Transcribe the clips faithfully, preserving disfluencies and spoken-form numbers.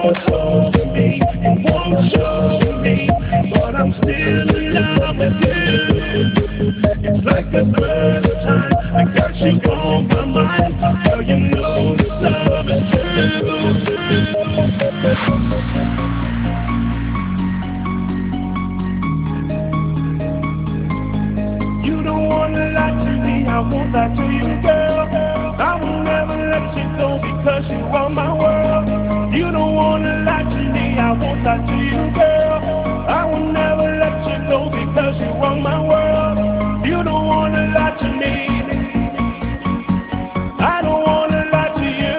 your soul to me. You won't show me, but I'm still in love with you. It's like the first time I got you on my mind. Girl, you know this love is true. You don't wanna lie to me, I won't lie to you, girl. I will never let you go because you are my world. You don't wanna lie to me, I won't lie to you, girl. I will never let you go because you are my world. You don't wanna lie to me, I don't wanna lie to you.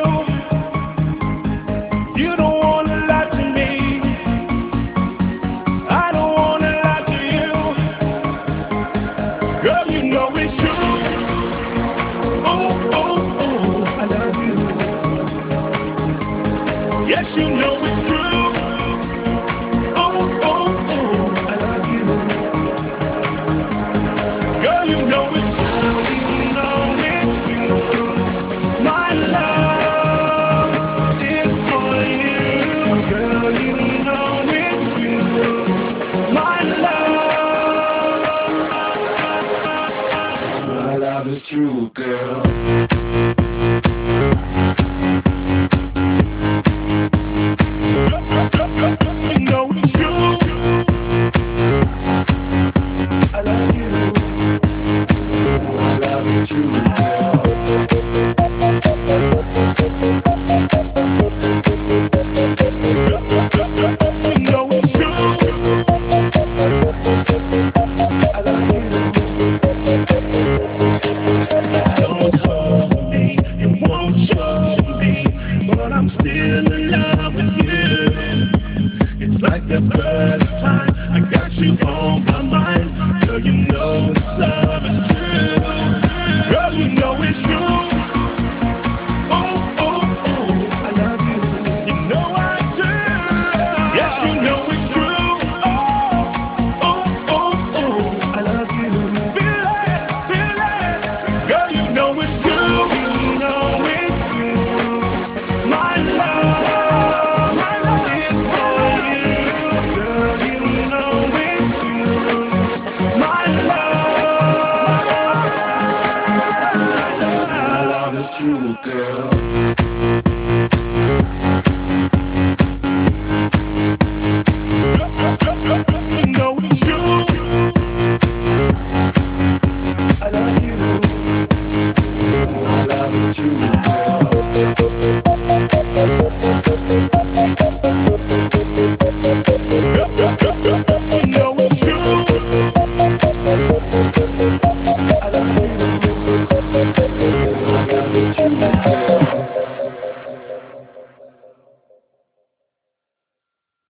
You don't wanna lie to me, I don't wanna lie to you. Girl, you know it's true. Oh, oh, oh, I love you. Yes, you know it's true.